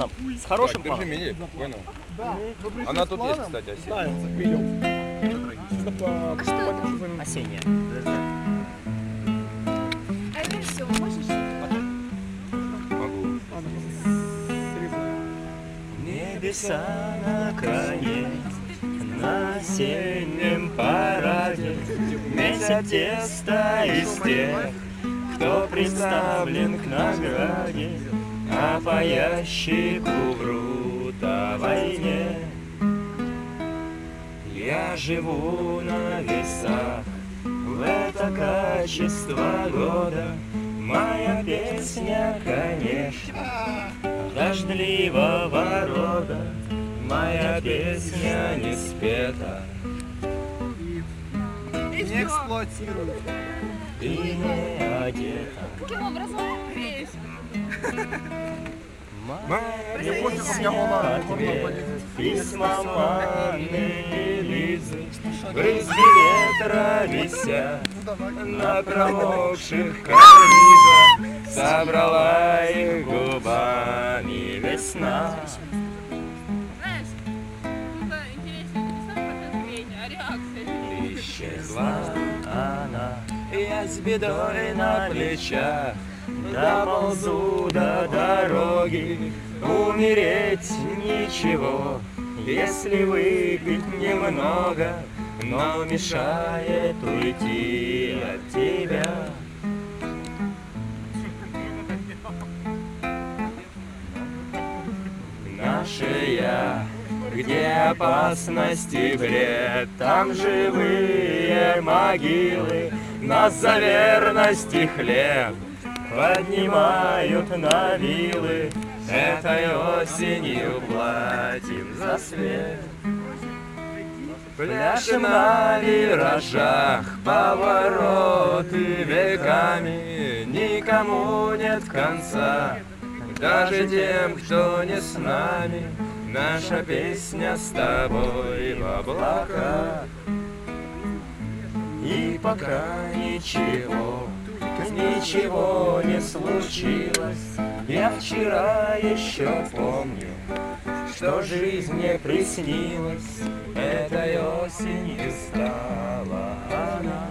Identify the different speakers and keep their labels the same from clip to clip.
Speaker 1: планом. С хорошим
Speaker 2: Так, держи
Speaker 1: планом.
Speaker 2: меня, понял?
Speaker 3: Да.
Speaker 2: Она тут есть, кстати, осенняя.
Speaker 3: Да, видел.
Speaker 1: Осенняя.
Speaker 4: А это все, можешь?
Speaker 2: Могу.
Speaker 1: Небеса на крае, на осеннем параде месяц теста из тех, кто представлен к награде, а по ящику врут о войне. Я живу на весах, в это качество года моя песня, конечно, дождливого рода. Моя песня не спета
Speaker 3: Не эксплуатируй.
Speaker 1: и не одета.
Speaker 4: Каким образом? Греюсь.
Speaker 1: Моя
Speaker 3: Не хочешь, чтобы я
Speaker 1: песня
Speaker 3: была
Speaker 1: ответ письма Манны и Лизы. Брызги ветра висят на промокших карнизах, собрала их губами весна.
Speaker 4: Знаешь, круто, интереснее не сам процесс грения, а реакция.
Speaker 1: Исчезла она, я с бедой на плечах, доползу до дороги, умереть ничего, если выпить немного, но мешает уйти от тебя. Наше я, где опасность и бред, там живые могилы, нас за верность и хлеб поднимают на вилы. Этой осенью платим за свет. Пляшем на виражах, повороты веками, никому нет конца, даже тем, кто не с нами. Наша песня с тобой в облаках. И пока ничего не случилось, я вчера еще помню, что жизнь мне приснилась. Этой осенью стала она.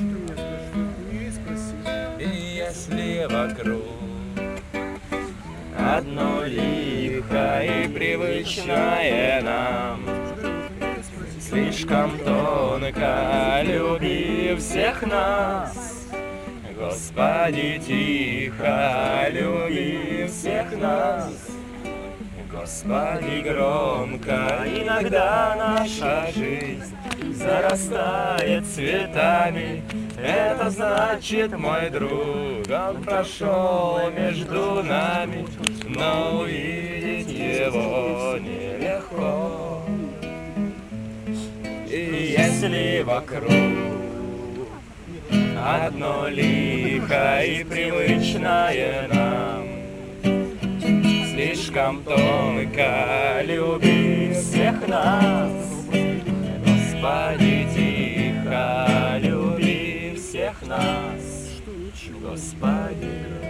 Speaker 1: И если вокруг одно лихо и привычное нам, слишком тонко люби всех нас, Господи, тихо люби всех нас, Господи, громко. Иногда наша жизнь зарастает цветами. Это значит, мой друг, он прошел между нами, но увидеть его нелегко. И если вокруг одно лихо и привычное нам, слишком тонко люби всех нас, Господи, тихо люби всех нас, Господи.